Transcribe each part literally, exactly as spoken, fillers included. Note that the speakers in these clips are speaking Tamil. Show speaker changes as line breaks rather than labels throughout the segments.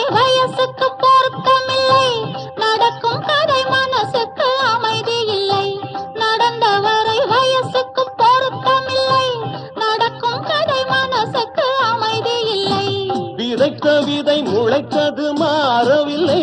வயசுக்கு பொருத்தமில்லை, நடக்கும் கதை மனசுக்கு அமைதி இல்லை. நடந்தவரை வயசுக்கு பொருத்தமில்லை, நடக்கும் கதை மனசுக்கு அமைதி இல்லை.
விதைத்த விதை முளைத்தது மாறவில்லை.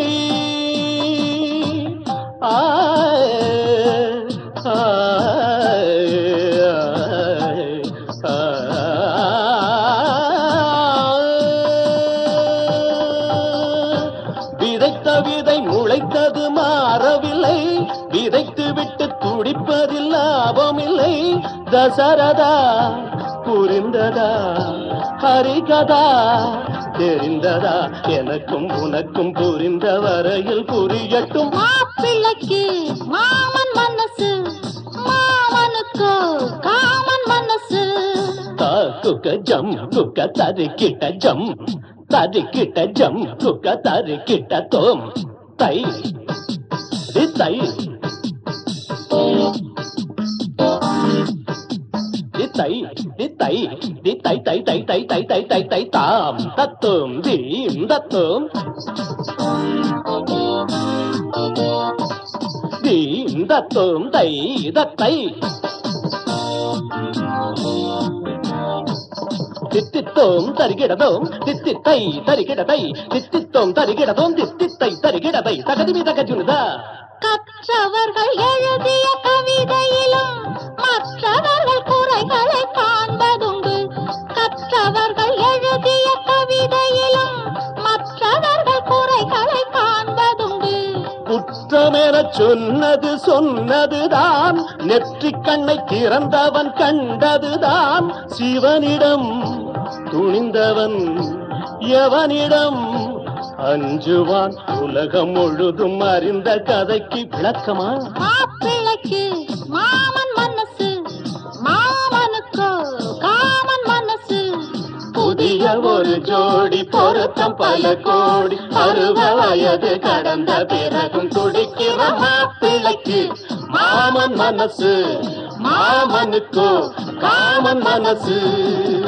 விதைத்த விதை முளைத்தது மாறவில்லை, விதைத்து விட்டு துடிப்பதில் லாபமில்லை. தசரதா புரிந்ததா, ஹரிகதா தெரிந்ததா, எனக்கும் உனக்கும் புரிந்த வரையில் புரியட்டும்.
மாப்பிள்ளைக்கு மாமன் மனசு, மாமனுக்கு காமன் மனசு.
குக்க ஜம் குக்க தரிக்கிட்ட ஜம், தரிக்கிட்ட ஜம் குக்க தரிக்கிட்ட தோம் தை தை தை தை தை தை தை தை தை தை தை தை தாம் தத்தும் தீம் தத்தும் தீம் தத்தும் தை தத்தை தித்தித்தோம் தருகிடதோம் தித்தித்தை தருகிடதை தித்தித்தோம் தருகிடதோம் தித்தித்தை தருகிடதை தகதிமி தகஜுனுதா.
கற்றவர்கள் எழுதிய கவிதையிலும் மற்றவர்கள் குறைகளை காண்பதுண்டு. கற்றவர்கள் எழுதிய கவிதையிலும் மற்றவர்கள் குறைகளை காண்பதுண்டு.
குற்றமென சொன்னது சொன்னதுதான், நெற்றிக் கண்ணை திறந்தவன் கண்டதுதான். சிவனிடம் துணிந்தவன் எவனிடம் அஞ்சுவான், உலகம் முழுதும் அறிந்த கதைக்கு விளக்கமா?
மாப்பிள்ளைக்கு மாமன் மனசு, மாமனுக்கு காமன் மனசு.
புதிய ஒரு ஜோடி பொருத்தம் பல கோடி, அறுப வயது கடந்த பிறகும் துடிக்கிற மாப்பிள்ளைக்கு மாமன் மனசு, மாமனுக்கு காமன் மனசு.